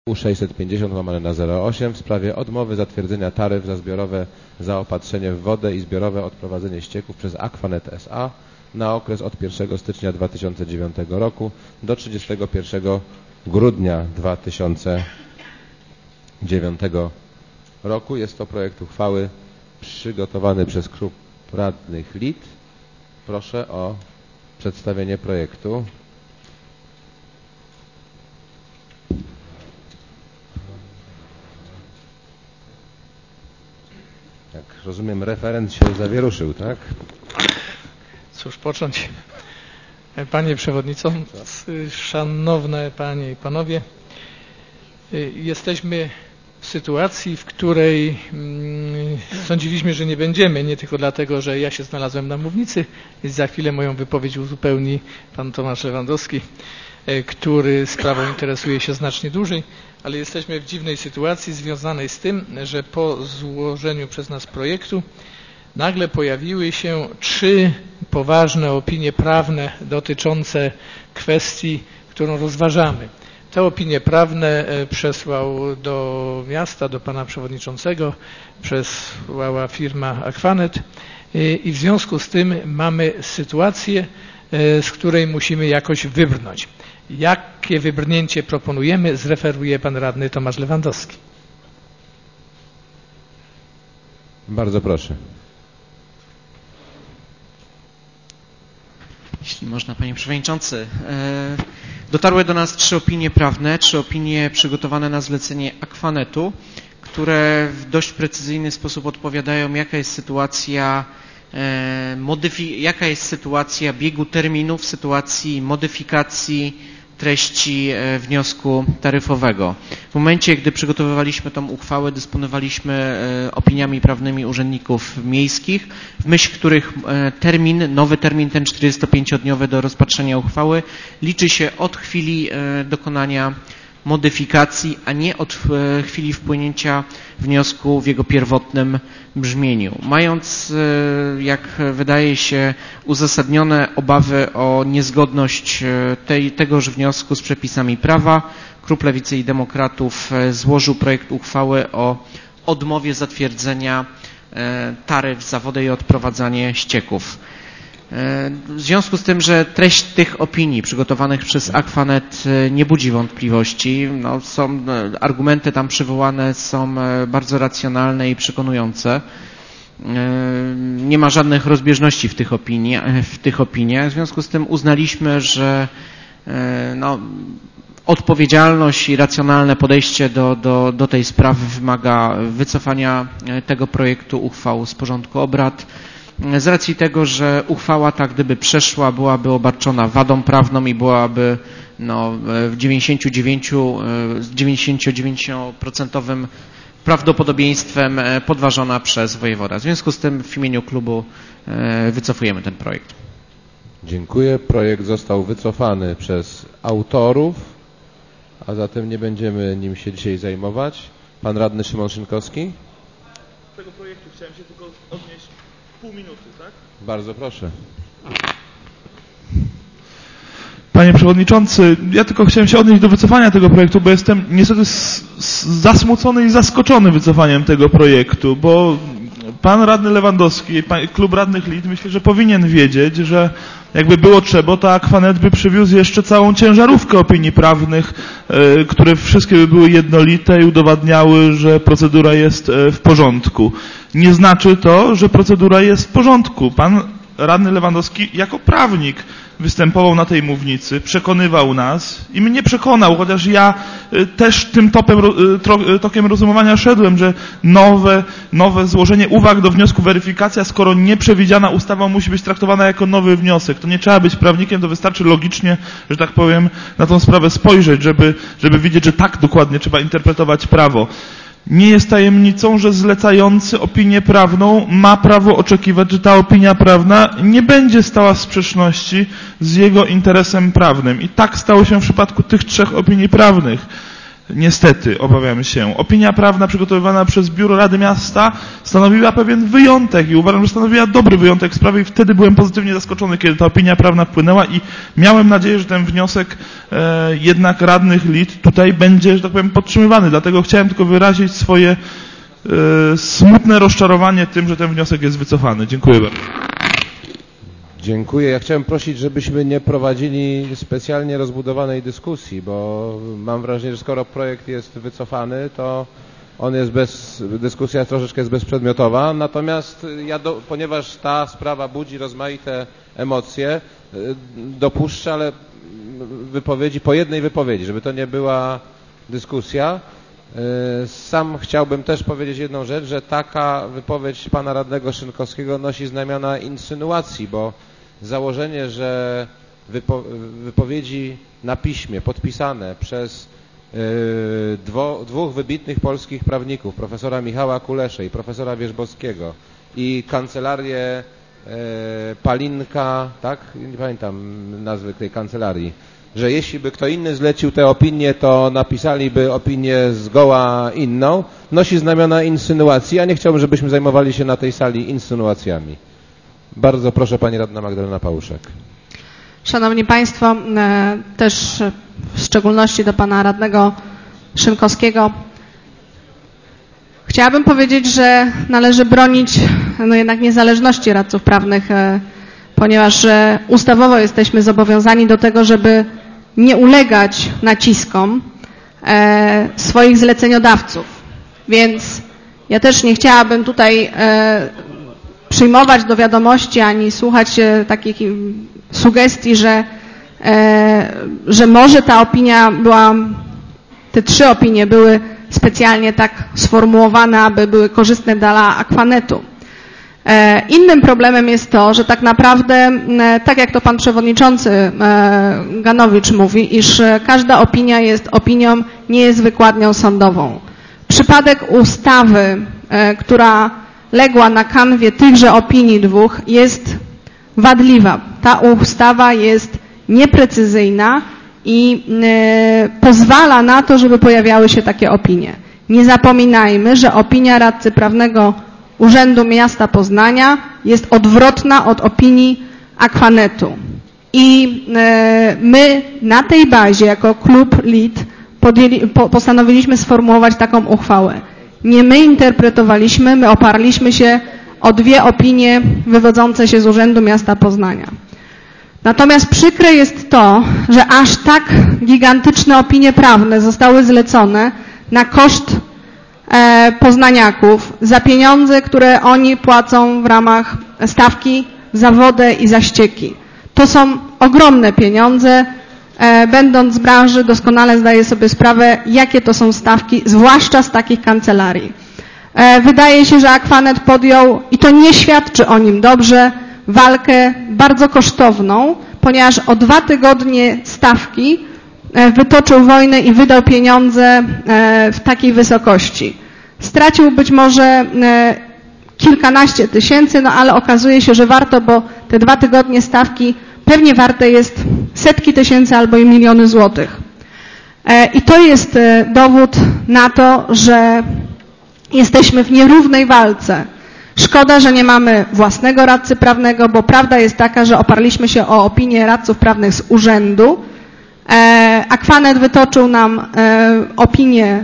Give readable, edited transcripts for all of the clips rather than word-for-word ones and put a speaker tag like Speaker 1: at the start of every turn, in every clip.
Speaker 1: U650/08 w sprawie odmowy zatwierdzenia taryf za zbiorowe zaopatrzenie w wodę i zbiorowe odprowadzenie ścieków przez Aquanet S.A. na okres od 1 stycznia 2009 roku do 31 grudnia 2009 roku. Jest to projekt uchwały przygotowany przez Klub Radnych LIT. Proszę o przedstawienie projektu. Jak rozumiem, referent się zawieruszył, tak?
Speaker 2: Cóż począć? Panie Przewodniczący, szanowne Panie i Panowie, jesteśmy w sytuacji, w której sądziliśmy, że nie będziemy, nie tylko dlatego, że ja się znalazłem na mównicy i za chwilę moją wypowiedź uzupełni Pan Tomasz Lewandowski, który sprawą interesuje się znacznie dłużej, ale jesteśmy w dziwnej sytuacji związanej z tym, że po złożeniu przez nas projektu nagle pojawiły się 3 poważne opinie prawne dotyczące kwestii, którą rozważamy. Te opinie prawne przesłał do miasta, do Pana Przewodniczącego, przesłała firma Aquanet i w związku z tym mamy sytuację, z której musimy jakoś wybrnąć. Jakie wybrnięcie proponujemy, zreferuje Pan Radny Tomasz Lewandowski.
Speaker 1: Bardzo proszę.
Speaker 3: Jeśli można, Panie Przewodniczący. Dotarły do nas 3 opinie prawne, 3 opinie przygotowane na zlecenie Aquanetu, które w dość precyzyjny sposób odpowiadają, jaka jest sytuacja biegu terminu w sytuacji modyfikacji treści wniosku taryfowego. W momencie, gdy przygotowywaliśmy tą uchwałę, dysponowaliśmy opiniami prawnymi urzędników miejskich, w myśl których nowy termin, ten 45-dniowy do rozpatrzenia uchwały, liczy się od chwili dokonania modyfikacji, a nie od chwili wpłynięcia wniosku w jego pierwotnym brzmieniu. Mając, jak wydaje się, uzasadnione obawy o niezgodność tegoż wniosku z przepisami prawa, Klub Lewicy i Demokratów złożył projekt uchwały o odmowie zatwierdzenia taryf za wodę i odprowadzanie ścieków. W związku z tym, że treść tych opinii przygotowanych przez Aquanet nie budzi wątpliwości, argumenty tam przywołane są bardzo racjonalne i przekonujące. Nie ma żadnych rozbieżności w tych opiniach. W związku z tym uznaliśmy, że odpowiedzialność i racjonalne podejście do tej sprawy wymaga wycofania tego projektu uchwał z porządku obrad. Z racji tego, że uchwała ta, gdyby przeszła, byłaby obarczona wadą prawną i byłaby w 99% prawdopodobieństwem podważona przez wojewoda. W związku z tym w imieniu klubu wycofujemy ten projekt.
Speaker 1: Dziękuję. Projekt został wycofany przez autorów, a zatem nie będziemy nim się dzisiaj zajmować. Pan Radny Szymon Szynkowski.
Speaker 4: Tego projektu chciałem się tylko odnieść pół minuty, tak?
Speaker 1: Bardzo proszę.
Speaker 4: Panie Przewodniczący, ja tylko chciałem się odnieść do wycofania tego projektu, bo jestem niestety zasmucony i zaskoczony wycofaniem tego projektu, bo Pan Radny Lewandowski, Klub Radnych LIT, myślę, że powinien wiedzieć, że jakby było trzeba, to Aquanet by przywiózł jeszcze całą ciężarówkę opinii prawnych, które wszystkie by były jednolite i udowadniały, że procedura jest w porządku. Nie znaczy to, że procedura jest w porządku. Pan Radny Lewandowski jako prawnik występował na tej mównicy, przekonywał nas i mnie przekonał, chociaż ja też tym tokiem rozumowania szedłem, że nowe złożenie uwag do wniosku weryfikacja, skoro nieprzewidziana ustawa musi być traktowana jako nowy wniosek. To nie trzeba być prawnikiem, to wystarczy logicznie, że tak powiem, na tą sprawę spojrzeć, żeby widzieć, że tak dokładnie trzeba interpretować prawo. Nie jest tajemnicą, że zlecający opinię prawną ma prawo oczekiwać, że ta opinia prawna nie będzie stała w sprzeczności z jego interesem prawnym. I tak stało się w przypadku tych 3 opinii prawnych. Niestety, obawiam się, opinia prawna przygotowywana przez Biuro Rady Miasta stanowiła pewien wyjątek i uważam, że stanowiła dobry wyjątek w sprawie i wtedy byłem pozytywnie zaskoczony, kiedy ta opinia prawna wpłynęła i miałem nadzieję, że ten wniosek jednak radnych LIT tutaj będzie, że tak powiem, podtrzymywany. Dlatego chciałem tylko wyrazić swoje smutne rozczarowanie tym, że ten wniosek jest wycofany. Dziękuję bardzo.
Speaker 1: Dziękuję. Ja chciałem prosić, żebyśmy nie prowadzili specjalnie rozbudowanej dyskusji, bo mam wrażenie, że skoro projekt jest wycofany, to on jest dyskusja troszeczkę jest bezprzedmiotowa, natomiast ponieważ ta sprawa budzi rozmaite emocje, dopuszczę, ale po jednej wypowiedzi, żeby to nie była dyskusja. Sam chciałbym też powiedzieć jedną rzecz, że taka wypowiedź pana radnego Szynkowskiego nosi znamiona insynuacji, bo założenie, że wypowiedzi na piśmie podpisane przez dwóch wybitnych polskich prawników, profesora Michała Kuleszę i profesora Wierzbowskiego i kancelarię Palinka, tak? Nie pamiętam nazwy tej kancelarii, że jeśli by kto inny zlecił tę opinię, to napisaliby opinię zgoła inną, nosi znamiona insynuacji, a nie chciałbym, żebyśmy zajmowali się na tej sali insynuacjami. Bardzo proszę pani radna Magdalena Pałuszek.
Speaker 5: Szanowni Państwo, też w szczególności do pana radnego Szynkowskiego chciałabym powiedzieć, że należy bronić jednak niezależności radców prawnych, ponieważ ustawowo jesteśmy zobowiązani do tego, żeby nie ulegać naciskom swoich zleceniodawców. Więc ja też nie chciałabym tutaj przyjmować do wiadomości ani słuchać takich sugestii, że może ta opinia te 3 opinie były specjalnie tak sformułowane, aby były korzystne dla Aquanetu. Innym problemem jest to, że tak naprawdę, tak jak to pan przewodniczący Ganowicz mówi, iż każda opinia jest opinią, nie jest wykładnią sądową. Przypadek ustawy, która legła na kanwie tychże opinii 2, jest wadliwa. Ta ustawa jest nieprecyzyjna i pozwala na to, żeby pojawiały się takie opinie. Nie zapominajmy, że opinia radcy prawnego Urzędu Miasta Poznania jest odwrotna od opinii Aquanetu. I my na tej bazie jako klub LIT postanowiliśmy sformułować taką uchwałę. Nie my interpretowaliśmy, my oparliśmy się o 2 opinie wywodzące się z Urzędu Miasta Poznania. Natomiast przykre jest to, że aż tak gigantyczne opinie prawne zostały zlecone na koszt poznaniaków za pieniądze, które oni płacą w ramach stawki za wodę i za ścieki. To są ogromne pieniądze. Będąc z branży doskonale zdaję sobie sprawę, jakie to są stawki, zwłaszcza z takich kancelarii. Wydaje się, że Aquanet podjął, i to nie świadczy o nim dobrze, walkę bardzo kosztowną, ponieważ o 2 tygodnie stawki wytoczył wojnę i wydał pieniądze w takiej wysokości. Stracił być może kilkanaście tysięcy, no ale okazuje się, że warto, bo te 2 tygodnie stawki pewnie warte jest setki tysięcy albo i miliony złotych. I to jest dowód na to, że jesteśmy w nierównej walce. Szkoda, że nie mamy własnego radcy prawnego, bo prawda jest taka, że oparliśmy się o opinię radców prawnych z urzędu. Aquanet wytoczył nam opinię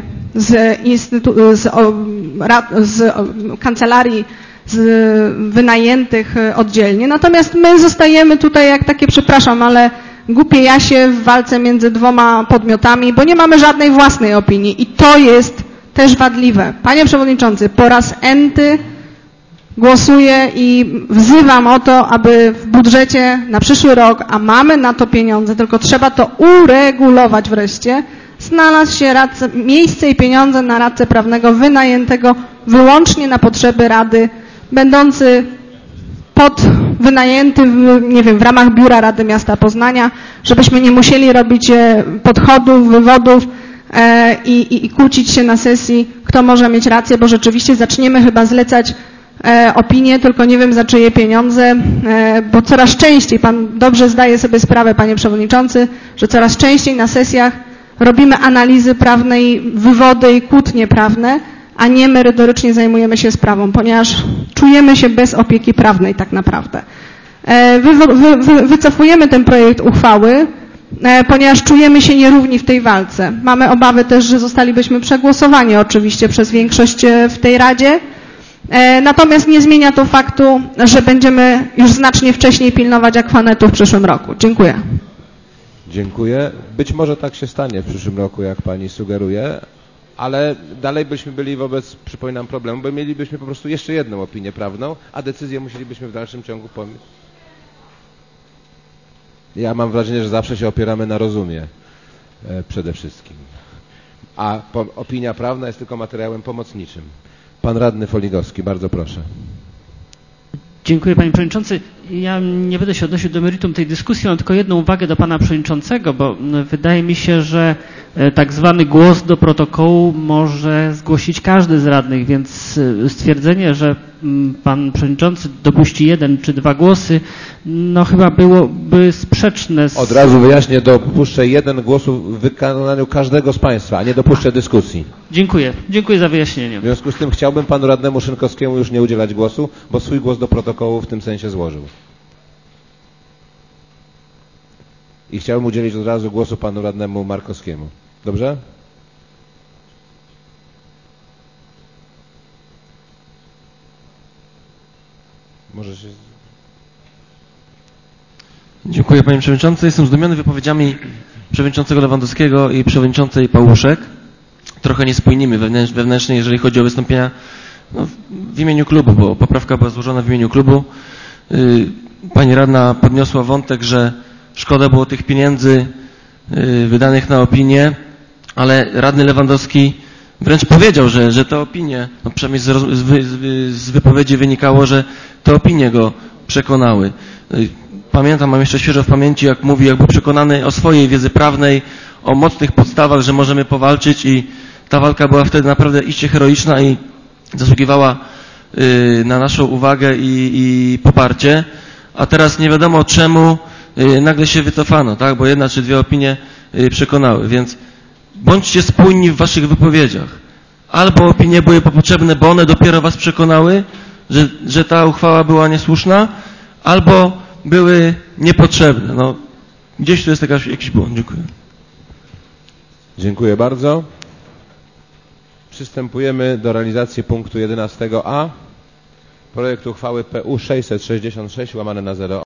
Speaker 5: z kancelarii wynajętych oddzielnie. Natomiast my zostajemy tutaj jak takie, przepraszam, ale głupie jasie w walce między 2 podmiotami, bo nie mamy żadnej własnej opinii i to jest też wadliwe. Panie Przewodniczący, po raz enty głosuję i wzywam o to, aby w budżecie na przyszły rok, a mamy na to pieniądze, tylko trzeba to uregulować wreszcie, znalazł się miejsce i pieniądze na radcę prawnego wynajętego wyłącznie na potrzeby Rady, będący wynajęty, nie wiem, w ramach Biura Rady Miasta Poznania, żebyśmy nie musieli robić podchodów, wywodów i kłócić się na sesji, kto może mieć rację, bo rzeczywiście zaczniemy chyba zlecać opinie, tylko nie wiem za czyje pieniądze, bo coraz częściej, pan dobrze zdaje sobie sprawę, panie przewodniczący, że coraz częściej na sesjach robimy analizy prawne i wywody i kłótnie prawne, a nie merytorycznie zajmujemy się sprawą, ponieważ czujemy się bez opieki prawnej tak naprawdę. Wycofujemy ten projekt uchwały, ponieważ czujemy się nierówni w tej walce. Mamy obawy też, że zostalibyśmy przegłosowani oczywiście przez większość w tej Radzie, natomiast nie zmienia to faktu, że będziemy już znacznie wcześniej pilnować akwanetu w przyszłym roku. Dziękuję.
Speaker 1: Dziękuję. Być może tak się stanie w przyszłym roku, jak Pani sugeruje, ale dalej byśmy byli wobec, przypominam, problemu, bo mielibyśmy po prostu jeszcze jedną opinię prawną, a decyzję musielibyśmy w dalszym ciągu podjąć. Ja mam wrażenie, że zawsze się opieramy na rozumie przede wszystkim, a opinia prawna jest tylko materiałem pomocniczym. Pan radny Foligowski, bardzo proszę.
Speaker 6: Dziękuję Panie Przewodniczący. Ja nie będę się odnosił do meritum tej dyskusji, mam tylko jedną uwagę do Pana Przewodniczącego, bo wydaje mi się, że tak zwany głos do protokołu może zgłosić każdy z radnych, więc stwierdzenie, że Pan Przewodniczący dopuści 1 czy 2 głosy, no chyba byłoby sprzeczne z...
Speaker 1: Od razu wyjaśnię, dopuszczę 1 głos w wykonaniu każdego z Państwa, a nie dopuszczę dyskusji.
Speaker 6: Dziękuję. Dziękuję za wyjaśnienie.
Speaker 1: W związku z tym chciałbym Panu radnemu Szynkowskiemu już nie udzielać głosu, bo swój głos do protokołu w tym sensie złożył. I chciałbym udzielić od razu głosu Panu radnemu Markowskiemu. Dobrze? Może się...
Speaker 7: Dziękuję Panie Przewodniczący. Jestem zdumiony wypowiedziami Przewodniczącego Lewandowskiego i Przewodniczącej Pałuszek. Trochę niespójnymi wewnętrznie, jeżeli chodzi o wystąpienia w imieniu klubu, bo poprawka była złożona w imieniu klubu. Pani radna podniosła wątek, że szkoda było tych pieniędzy wydanych na opinię, ale radny Lewandowski wręcz powiedział, że te opinie, no przynajmniej z wypowiedzi wynikało, że te opinie go przekonały. Pamiętam, mam jeszcze świeżo w pamięci, jak mówi, jak był przekonany o swojej wiedzy prawnej, o mocnych podstawach, że możemy powalczyć i ta walka była wtedy naprawdę iście heroiczna i zasługiwała na naszą uwagę i poparcie, a teraz nie wiadomo czemu nagle się wycofano, tak? Bo 1 czy 2 opinie przekonały, więc bądźcie spójni w waszych wypowiedziach. Albo opinie były potrzebne, bo one dopiero was przekonały, że ta uchwała była niesłuszna, albo były niepotrzebne. No, gdzieś tu jest jakiś błąd. Dziękuję.
Speaker 1: Dziękuję bardzo. Przystępujemy do realizacji punktu 11a. Projekt uchwały PU 666/0